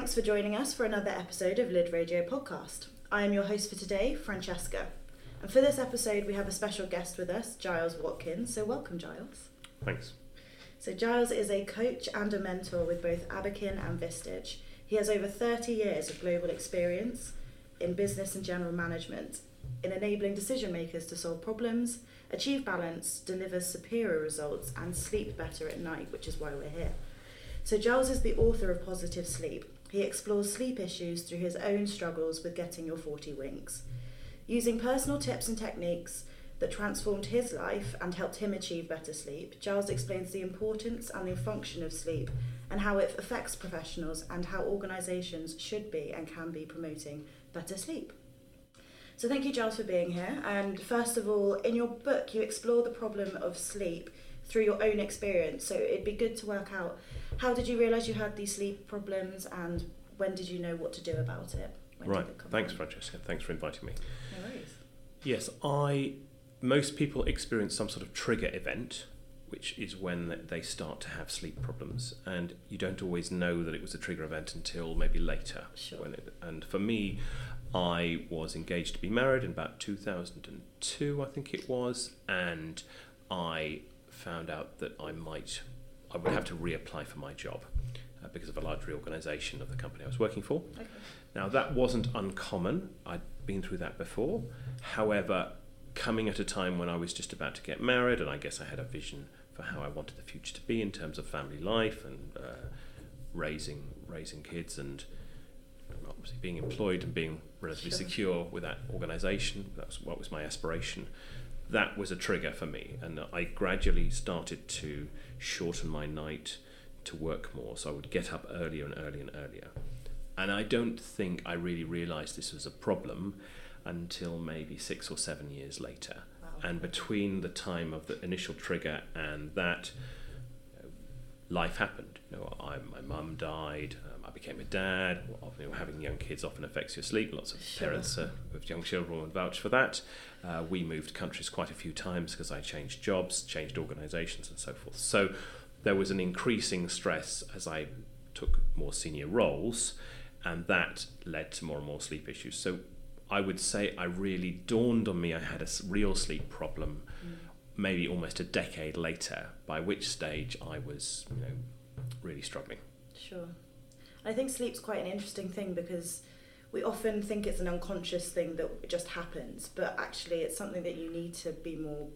thanks for joining us for another episode of Lid Radio Podcast. I am your host for today, Francesca. And for this episode, we have a special guest with us, Giles Watkins. So welcome, Giles. Thanks. So Giles is a coach and a mentor with both Abakin and Vistage. He has over 30 years of global experience in business and general management, in enabling decision makers to solve problems, achieve balance, deliver superior results, and sleep better at night, which is why we're here. So Giles is the author of Positive Sleep. He explores sleep issues through his own struggles with getting your 40 winks. Using personal tips and techniques that transformed his life and helped him achieve better sleep, Giles explains the importance and the function of sleep and how it affects professionals and how organisations should be and can be promoting better sleep. So thank you, Giles, for being here. And first of all, in your book, you explore the problem of sleep through your own experience. So it'd be good to work out, how did you realise you had these sleep problems and when did you know what to do about it? Right, thanks Francesca, thanks for inviting me. No worries. Yes, most people experience some sort of trigger event, which is when they start to have sleep problems, and you don't always know that it was a trigger event until maybe later. Sure. And for me, I was engaged to be married in about 2002, I think it was, and I found out that I would have to reapply for my job because of a large reorganisation of the company I was working for. Okay. Now, that wasn't uncommon. I'd been through that before. However, coming at a time when I was just about to get married, and I guess I had a vision for how I wanted the future to be in terms of family life and raising kids, and obviously being employed and being relatively secure with that organisation. That's what was my aspiration. That was a trigger for me, and I gradually started to shorten my night to work more, so I would get up earlier and earlier and earlier. And I don't think I really realised this was a problem until maybe 6 or 7 years later. Wow. And between the time of the initial trigger and that, life happened. My mum died. I became a dad. Having young kids often affects your sleep. Lots of parents with young children would vouch for that. We moved countries quite a few times because I changed jobs, changed organisations, and so forth. So there was an increasing stress as I took more senior roles, and that led to more and more sleep issues. So I would say I really dawned on me I had a real sleep problem maybe almost a decade later, by which stage I was really struggling. Sure. I think sleep's quite an interesting thing because we often think it's an unconscious thing that just happens, but actually it's something that you need to be more,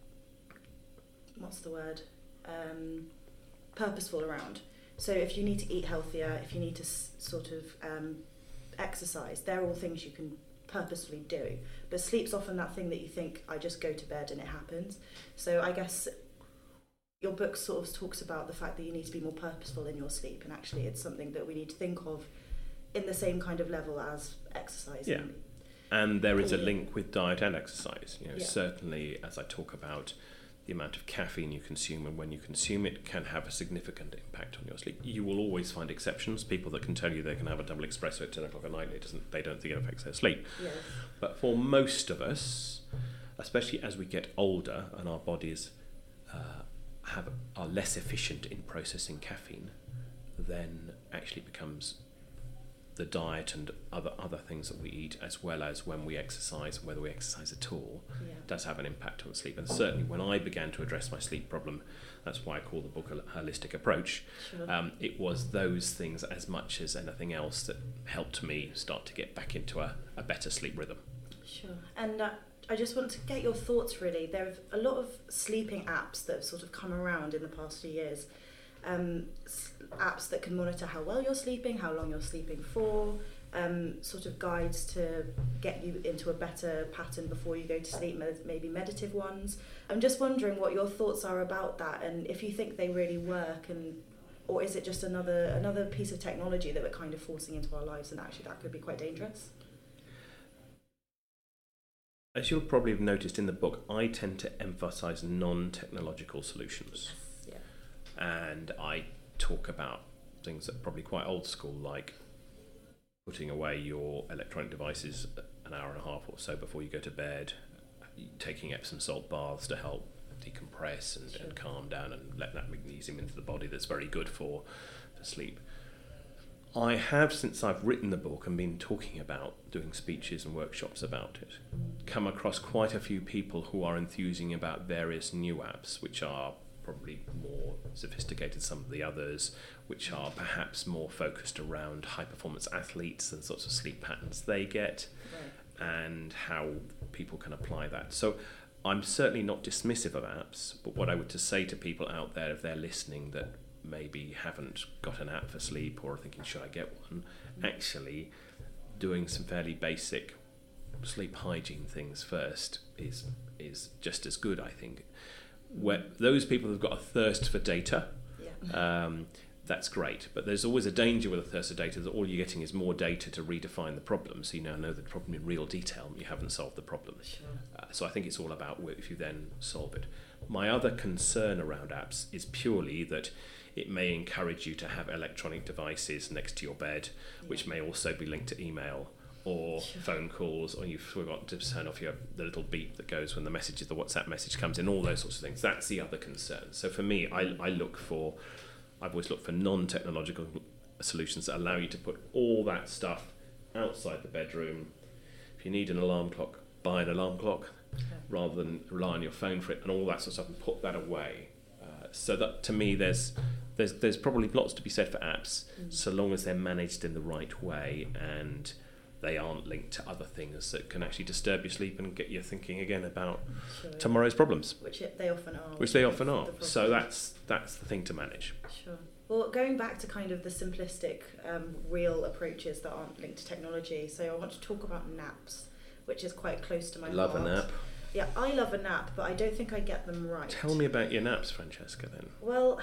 purposeful around. So if you need to eat healthier, if you need to sort of exercise, they're all things you can purposefully do. But sleep's often that thing that you think, I just go to bed and it happens. So I guess your book sort of talks about the fact that you need to be more purposeful in your sleep, and actually it's something that we need to think of in the same kind of level as exercise. Yeah, and there is a link with diet and exercise. Certainly as I talk about the amount of caffeine you consume and when you consume it can have a significant impact on your sleep. You will always find exceptions, people that can tell you they can have a double espresso at 10 o'clock at night, they don't think it affects their sleep. Yes. But for most of us, especially as we get older and our bodies are less efficient in processing caffeine, then actually becomes the diet and other things that we eat, as well as when we exercise, whether we exercise at all, does have an impact on sleep. And certainly when I began to address my sleep problem, that's why I call the book a holistic approach. Sure. It was those things as much as anything else that helped me start to get back into a better sleep rhythm. Sure. And I just want to get your thoughts really. There are a lot of sleeping apps that have sort of come around in the past few years. Apps that can monitor how well you're sleeping, how long you're sleeping for, sort of guides to get you into a better pattern before you go to sleep, maybe meditative ones. I'm just wondering what your thoughts are about that, and if you think they really work, or is it just another piece of technology that we're kind of forcing into our lives, and actually that could be quite dangerous? As you'll probably have noticed in the book, I tend to emphasise non-technological solutions. Yes, yeah. And I talk about things that are probably quite old school, like putting away your electronic devices an hour and a half or so before you go to bed, taking Epsom salt baths to help decompress and calm down and let that magnesium into the body that's very good for sleep. I have, since I've written the book and been talking about doing speeches and workshops about it, come across quite a few people who are enthusing about various new apps, which are probably more sophisticated, some of the others, which are perhaps more focused around high-performance athletes and sorts of sleep patterns they get, and how people can apply that. So I'm certainly not dismissive of apps, but what I would to say to people out there, if they're listening, that maybe haven't got an app for sleep or are thinking, should I get one? Actually, doing some fairly basic sleep hygiene things first is just as good, I think. Where those people who've got a thirst for data, that's great. But there's always a danger with a thirst for data that all you're getting is more data to redefine the problem. So you now know the problem in real detail, and you haven't solved the problem. Sure. So I think it's all about if you then solve it. My other concern around apps is purely that it may encourage you to have electronic devices next to your bed, which may also be linked to email or phone calls, or you've forgotten to turn off the little beep that goes when the WhatsApp message comes in, all those sorts of things. That's the other concern. So for me, I've always looked for non-technological solutions that allow you to put all that stuff outside the bedroom. If you need an alarm clock, buy an alarm clock, rather than rely on your phone for it, and all that sort of stuff, and put that away. So that, to me, there's probably lots to be said for apps, so long as they're managed in the right way and they aren't linked to other things that can actually disturb your sleep and get you thinking again about tomorrow's problems. Which they often are. Which they often are. So that's the thing to manage. Sure. Well, going back to kind of the simplistic, real approaches that aren't linked to technology, so I want to talk about naps, which is quite close to my heart. Love a nap. Yeah, I love a nap, but I don't think I get them right. Tell me about your naps, Francesca, then. Well,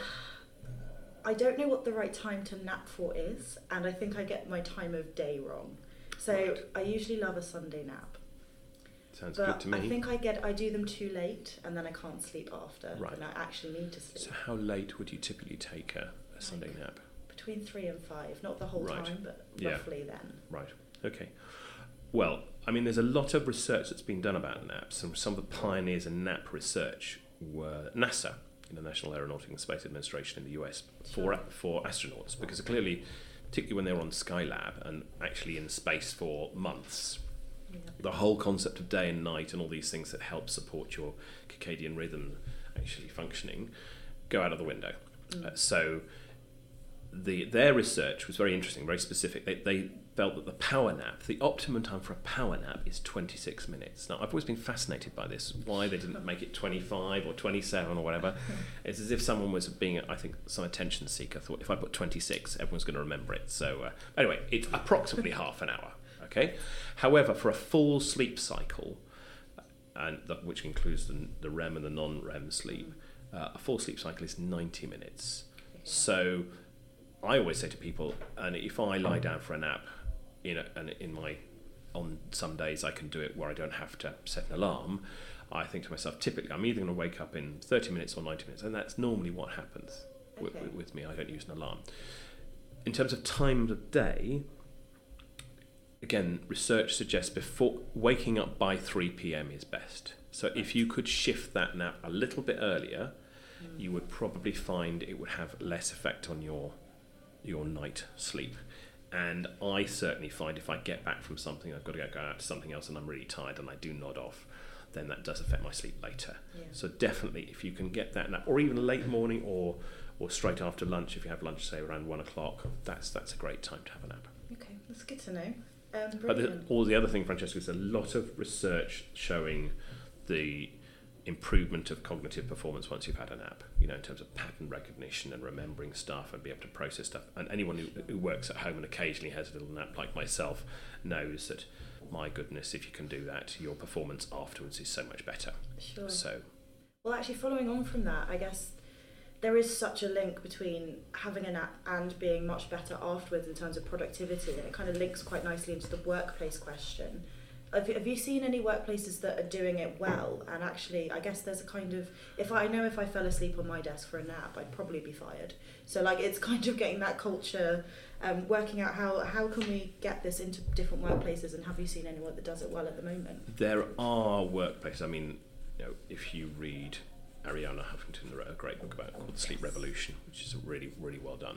I don't know what the right time to nap for is, and I think I get my time of day wrong. So I usually love a Sunday nap. Sounds good to me. I think I do them too late, and then I can't sleep after. Right. And I actually need to sleep. So how late would you typically take a Sunday nap? Between 3 and 5, not the whole time, but roughly then. Right. Okay. Well, I mean, there's a lot of research that's been done about naps, and some of the pioneers in nap research were NASA, the National Aeronautical and Space Administration in the US, for astronauts, because clearly, particularly when they were on Skylab and actually in space for months, the whole concept of day and night and all these things that help support your circadian rhythm actually functioning go out of the window. So their research was very interesting, very specific. They felt that the power nap, the optimum time for a power nap is 26 minutes. Now, I've always been fascinated by this, why they didn't make it 25 or 27 or whatever. It's as if someone was being, I think, some attention seeker, thought if I put 26, everyone's going to remember it. So anyway, it's approximately half an hour. Okay. However, for a full sleep cycle, which includes the REM and the non-REM sleep, a full sleep cycle is 90 minutes. So I always say to people, and if I lie down for a nap, on some days I can do it where I don't have to set an alarm, I think to myself, typically I'm either going to wake up in 30 minutes or 90 minutes, and that's normally what happens with me. I don't use an alarm. In terms of time of day, again, research suggests before waking up by 3 p.m. is best. So if you could shift that nap a little bit earlier, you would probably find it would have less effect on your night sleep. And I certainly find if I get back from something, I've got to go out to something else and I'm really tired and I do nod off, then that does affect my sleep later. So definitely if you can get that nap, or even late morning or straight after lunch, if you have lunch say around 1 o'clock, that's a great time to have a nap. Okay, that's good to know. But all the other thing, Francesca, is a lot of research showing the improvement of cognitive performance once you've had a nap, in terms of pattern recognition and remembering stuff and be able to process stuff. And anyone who works at home and occasionally has a little nap like myself knows that, my goodness, if you can do that, your performance afterwards is so much better. Sure. So, well, actually, following on from that, I guess there is such a link between having a nap and being much better afterwards in terms of productivity, and it kind of links quite nicely into the workplace question. Have you seen any workplaces that are doing it well? And actually, I guess there's a kind of, if I fell asleep on my desk for a nap, I'd probably be fired. So it's kind of getting that culture, working out how can we get this into different workplaces, and have you seen anyone that does it well at the moment? There are workplaces. I mean, if you read Arianna Huffington wrote a great book called The Sleep Revolution, which is really, really well done.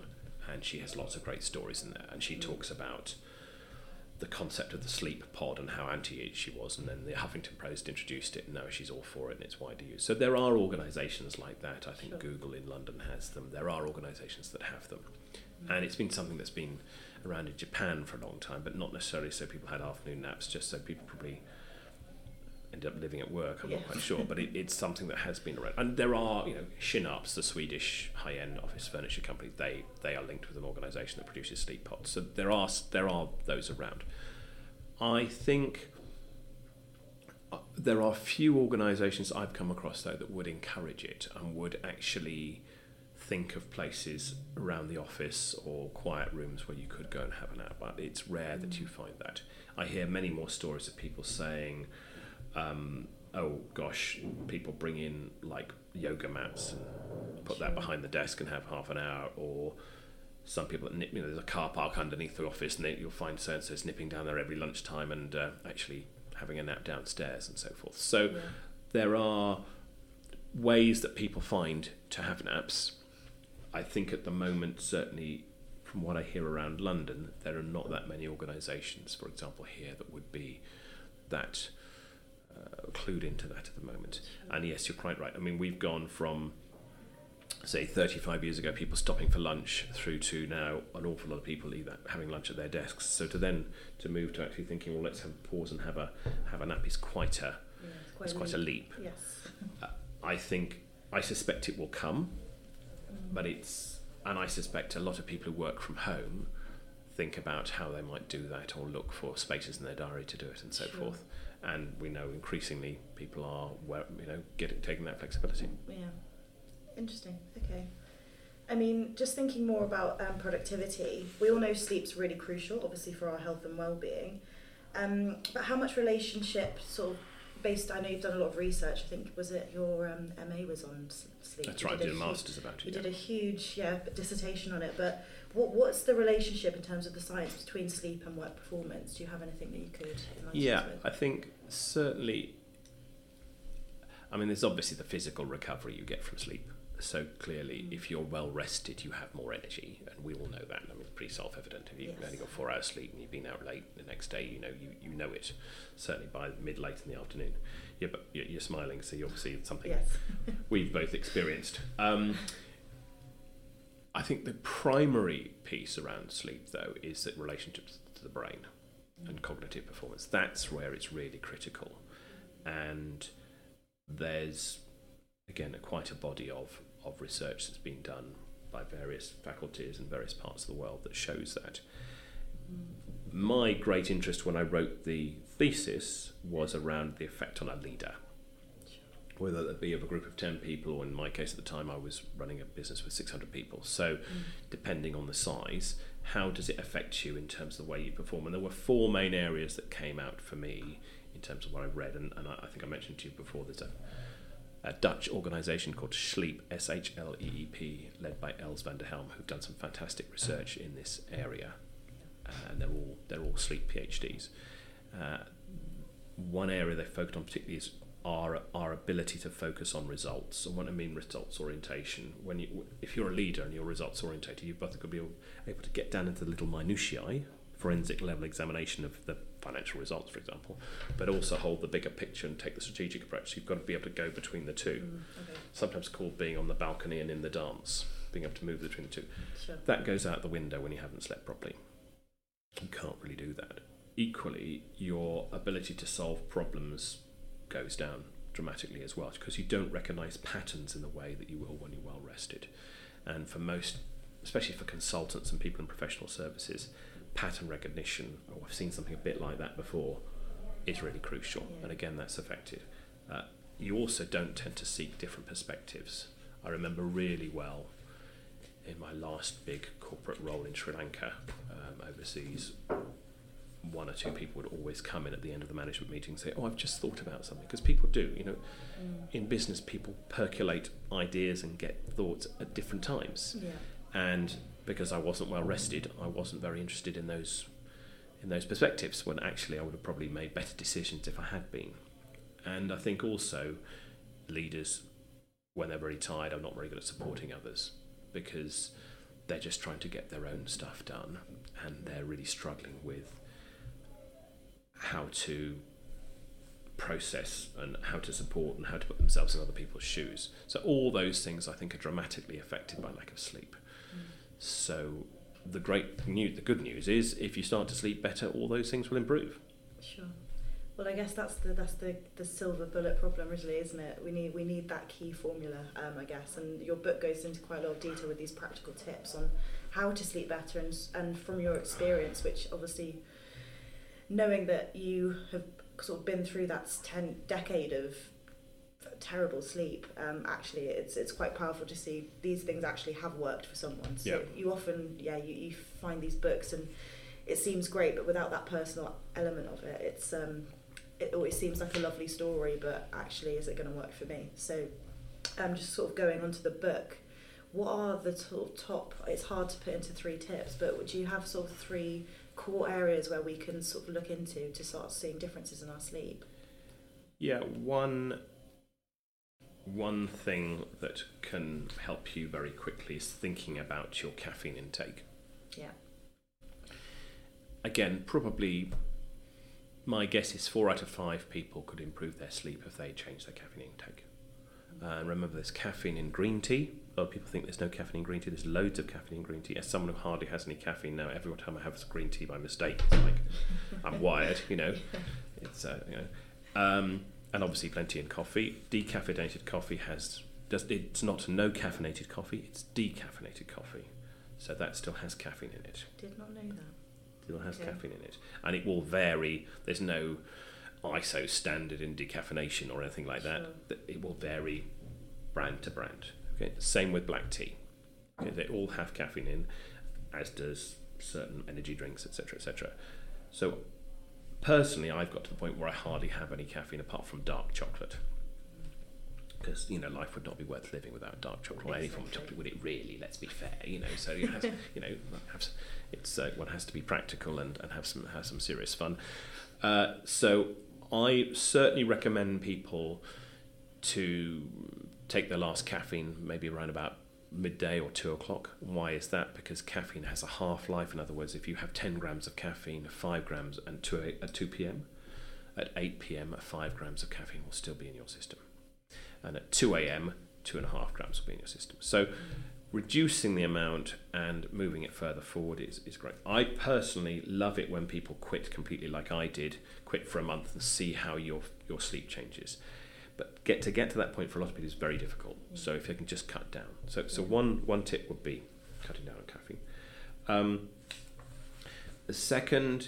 and she has lots of great stories in there. And she talks about the concept of the sleep pod and how anti it she was, and then the Huffington Post introduced it, and now she's all for it and it's widely used. So there are organisations like that. I think Google in London has them. There are organisations that have them. And it's been something that's been around in Japan for a long time, but not necessarily so people had afternoon naps, just so people probably ended up living at work. I'm not quite sure, but it's something that has been around. And there are, Synapse, the Swedish high-end office furniture company, they are linked with an organisation that produces sleep pods. So there are those around. I think there are few organisations I've come across, though, that would encourage it and would actually think of places around the office or quiet rooms where you could go and have a nap. But it's rare that you find that. I hear many more stories of people saying, oh gosh, people bring in like yoga mats and put that behind the desk and have half an hour, or some people that there's a car park underneath the office and you'll find so-and-so's nipping down there every lunchtime and actually having a nap downstairs and so forth. So there are ways that people find to have naps. I think at the moment, certainly from what I hear around London, there are not that many organisations, for example, here that would be that clued into that at the moment. And yes, you're quite right. I mean, we've gone from, say, 35 years ago, people stopping for lunch, through to now an awful lot of people having lunch at their desks. So to move to actually thinking, well, let's have a pause and have a nap is quite a a leap. Yes. I suspect it will come, but and I suspect a lot of people who work from home think about how they might do that or look for spaces in their diary to do it and so forth. And we know increasingly people are, taking that flexibility. Yeah. Interesting. Okay. I mean, just thinking more about productivity, we all know sleep's really crucial, obviously, for our health and well-being. But how much relationship sort of based, I know you've done a lot of research, I think, was it your MA was on sleep? That's right, I did a master's about it. You did a huge dissertation on it, but what's the relationship in terms of the science between sleep and work performance? Do you have anything that you could enlighten us with? I think certainly, there's obviously the physical recovery you get from sleep. So clearly, if you're well rested, you have more energy, and we all know that. It's pretty self-evident. If you've only got 4 hours sleep and you've been out late the next day, you know it. Certainly by late in the afternoon. Yeah, but you're smiling, so obviously it's something we've both experienced. I think the primary piece around sleep, though, is that relationship to the brain and cognitive performance. That's where it's really critical, and there's again quite a body of research that's been done by various faculties in various parts of the world that shows that. My great interest when I wrote the thesis was around the effect on a leader, whether that be of a group of 10 people, or in my case at the time I was running a business with 600 people. So depending on the size, how does it affect you in terms of the way you perform? And there were 4 main areas that came out for me in terms of what I read, and I think I mentioned to you before, there's a Dutch organisation called Sleep, SHLEEP, led by Els van der Helm, who've done some fantastic research in this area, and they're all sleep PhDs. One area they focused on particularly is our ability to focus on results. And what I mean results orientation, if you're a leader and you're results orientated, you've both got to be able to get down into the little minutiae, forensic level examination of the financial results, for example, but also hold the bigger picture and take the strategic approach. You've got to be able to go between the two. Sometimes called being on the balcony and in the dance, being able to move between the two. Sure. That goes out the window when you haven't slept properly. You can't really do that. Equally, your ability to solve problems goes down dramatically as well, because you don't recognise patterns in the way that you will when you're well rested. And for most, especially for consultants and people in professional services, pattern recognition, I've seen something a bit like that before, is really crucial. And again, that's effective. You also don't tend to seek different perspectives. I remember really well in my last big corporate role in Sri Lanka, overseas, 1 or 2 people would always come in at the end of the management meeting and say, I've just thought about something. Because people do, in business, people percolate ideas and get thoughts at different times. And because I wasn't well rested, I wasn't very interested in those perspectives, when actually I would have probably made better decisions if I had been. And I think also leaders, when they're very tired, are not very good at supporting others, because they're just trying to get their own stuff done, and they're really struggling with how to process and how to support and how to put themselves in other people's shoes. So all those things, I think, are dramatically affected by lack of sleep. So the good news is, if you start to sleep better, all those things will improve. Sure. Well, I guess that's the silver bullet problem, really, isn't it? We need that key formula, I guess. And your book goes into quite a lot of detail with these practical tips on how to sleep better, and from your experience, which obviously, knowing that you have sort of been through that decade of terrible sleep, actually it's quite powerful to see these things actually have worked for someone. So you often you find these books and it seems great, but without that personal element of it, it always seems like a lovely story, but actually, is it going to work for me? So just sort of going on to the book, what are the top, it's hard to put into 3 tips, but would you have sort of 3 core areas where we can sort of look into to start seeing differences in our sleep? Yeah, one thing that can help you very quickly is thinking about your caffeine intake. Yeah. Again, probably my guess is 4 out of 5 people could improve their sleep if they change their caffeine intake. And remember, there's caffeine in green tea. A lot of people think there's no caffeine in green tea. There's loads of caffeine in green tea. As someone who hardly has any caffeine now, every time I have green tea by mistake, it's like I'm wired, you know. It's and obviously plenty in coffee. Decaffeinated coffee it's not no caffeinated coffee, it's decaffeinated coffee. So that still has caffeine in it. Did not know that. Still has caffeine in it. And it will vary. There's no ISO standard in decaffeination or anything like that. It will vary brand to brand. Okay. Same with black tea. Okay. They all have caffeine in, as does certain energy drinks, etc., etc. So personally, I've got to the point where I hardly have any caffeine apart from dark chocolate, because life would not be worth living without dark chocolate or any form of chocolate, would it really? Let's be fair, So you have, one has to be practical and have some serious fun. So I certainly recommend people to take their last caffeine maybe around about midday or 2 o'clock. Why is that? Because caffeine has a half-life. In other words, if you have 10 grams of caffeine, 5 grams at 2 p.m, at 8 p.m, 5 grams of caffeine will still be in your system. And at 2 a.m, 2.5 grams will be in your system. So reducing the amount and moving it further forward is great. I personally love it when people quit completely, like I did, quit for a month and see how your sleep changes. But get to that point for a lot of people is very difficult. So if you can just cut down. So one tip would be cutting down on caffeine. The second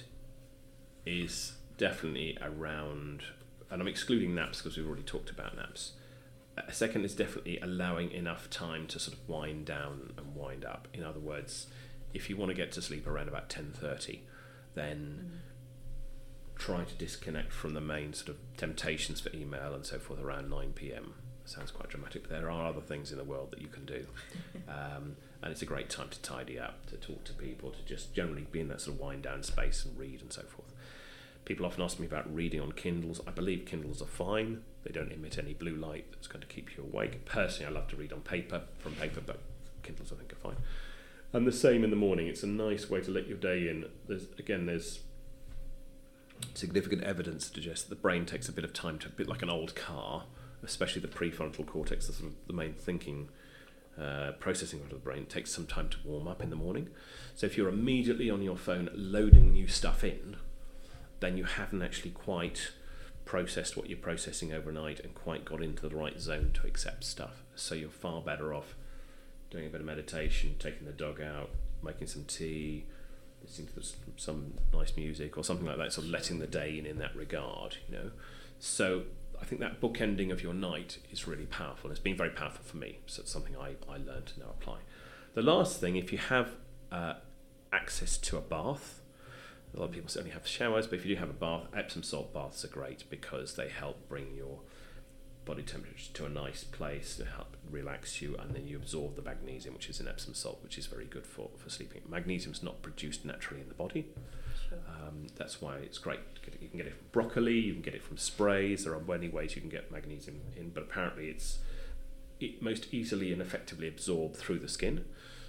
is definitely around, and I'm excluding naps because we've already talked about naps. A second is definitely allowing enough time to sort of wind down and wind up. In other words, if you want to get to sleep around about 10:30, then try to disconnect from the main sort of temptations for email and so forth around 9 p.m. Sounds quite dramatic, but there are other things in the world that you can do. And it's a great time to tidy up, to talk to people, to just generally be in that sort of wind down space and read and so forth. People often ask me about reading on Kindles. I believe Kindles are fine. They don't emit any blue light that's going to keep you awake. Personally, I love to read on paper, but Kindles I think are fine. And the same in the morning. It's a nice way to let your day in. There's significant evidence to suggest that the brain takes a bit of time to, a bit like an old car, especially the prefrontal cortex, the main thinking, processing part of the brain, takes some time to warm up in the morning. So if you're immediately on your phone loading new stuff in, then you haven't actually quite processed what you're processing overnight and quite got into the right zone to accept stuff. So you're far better off doing a bit of meditation, taking the dog out, making some tea, listening to some nice music or something like that, sort of letting the day in that regard, So I think that bookending of your night is really powerful. It's been very powerful for me, so it's something I learned to now apply. The last thing, if you have access to a bath, a lot of people certainly have showers, but if you do have a bath, Epsom salt baths are great because they help bring your body temperature to a nice place to help relax you, and then you absorb the magnesium, which is in Epsom salt, which is very good for sleeping. Magnesium is not produced naturally in the body. Sure. That's why it's great. You can get it from broccoli, you can get it from sprays. There are many ways you can get magnesium in, but apparently it most easily and effectively absorbed through the skin.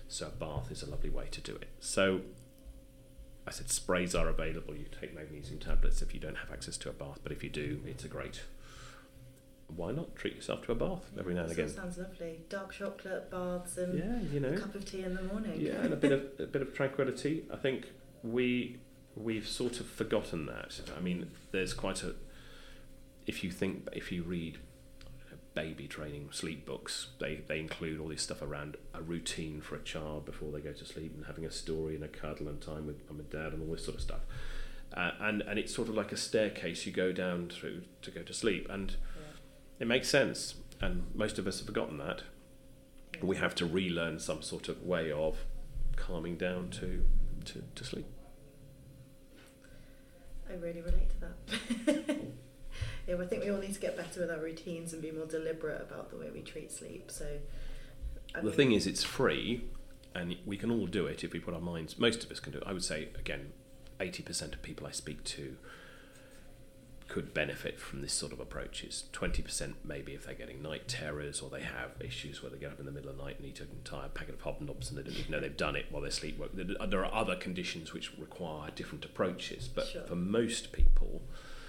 So a bath is a lovely way to do it. So I said sprays are available. You take magnesium tablets if you don't have access to a bath, but if you do, it's a great. Why not treat yourself to a bath every now and again? Sounds lovely. Dark chocolate baths and a cup of tea in the morning. Yeah, and a bit of tranquility. I think we've sort of forgotten that. I mean, there's quite a. If you read baby training sleep books, they include all this stuff around a routine for a child before they go to sleep, and having a story and a cuddle and time with mum and dad and all this sort of stuff. And it's sort of like a staircase you go down through to go to sleep, and it makes sense. And most of us have forgotten that. Yeah. We have to relearn some sort of way of calming down to sleep. I really relate to that. Yeah, I think we all need to get better with our routines and be more deliberate about the way we treat sleep. So, the thing is, it's free, and we can all do it if we put our minds. Most of us can do it. I would say, again, 80% of people I speak to could benefit from this sort of approaches. 20% maybe if they're getting night terrors, or they have issues where they get up in the middle of the night and eat an entire packet of Hobnobs and they don't even know they've done it while they're sleepwalking. There are other conditions which require different approaches, but for most people,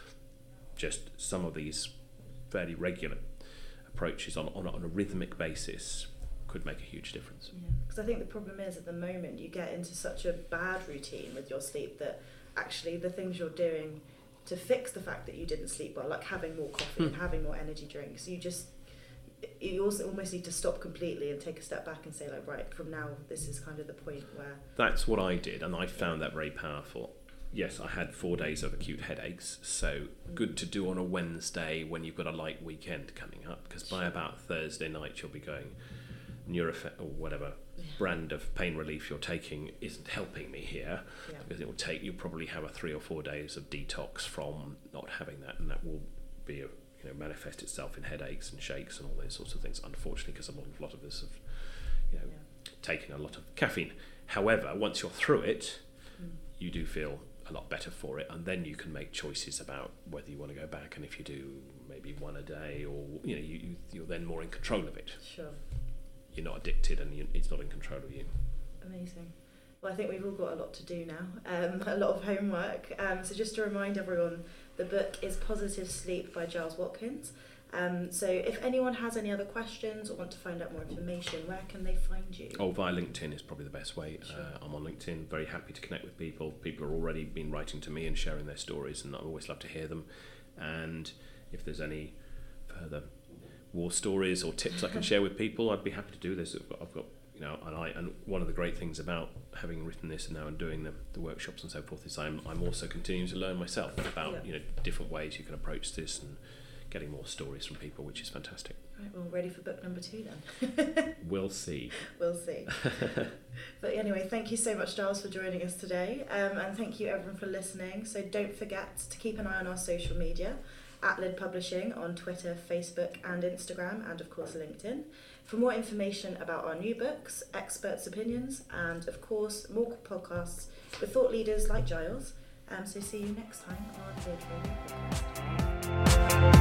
just some of these fairly regular approaches on a rhythmic basis could make a huge difference. Yeah, because I think the problem is at the moment you get into such a bad routine with your sleep that actually the things you're doing to fix the fact that you didn't sleep well, like having more coffee and having more energy drinks, you also almost need to stop completely and take a step back and say, like, right, from now this is kind of the point where... That's what I did, and I found that very powerful. Yes, I had 4 days of acute headaches, so good to do on a Wednesday when you've got a light weekend coming up, because by about Thursday night you'll be going Nurofen or whatever brand of pain relief you're taking isn't helping me here, because you'll probably have a 3 or 4 days of detox from not having that, and that will be manifest itself in headaches and shakes and all those sorts of things, unfortunately, because a lot of us have taken a lot of caffeine. However, once you're through it, you do feel a lot better for it, and then you can make choices about whether you want to go back, and if you do maybe one a day, or you're then more in control of it. Sure. You're not addicted, and it's not in control of you. Amazing. Well, I think we've all got a lot to do now, a lot of homework. So just to remind everyone, the book is Positive Sleep by Giles Watkins. So if anyone has any other questions or want to find out more information, where can they find you? Via LinkedIn is probably the best way. Sure. I'm on LinkedIn, very happy to connect with people. People are already been writing to me and sharing their stories, and I always love to hear them. And if there's any further war stories or tips I can share with people, I'd be happy to do this. I've got and one of the great things about having written this and now and doing the workshops and so forth is I'm also continuing to learn myself about different ways you can approach this, and getting more stories from people, which is fantastic. Right, well, ready for book number 2 then. We'll see. We'll see. But anyway, thank you so much, Giles, for joining us today, and thank you everyone for listening. So don't forget to keep an eye on our social media, at Lid Publishing on Twitter, Facebook and Instagram, and of course LinkedIn, for more information about our new books, experts' opinions, and of course more podcasts with thought leaders like Giles. So see you next time on our Lid Radio podcast.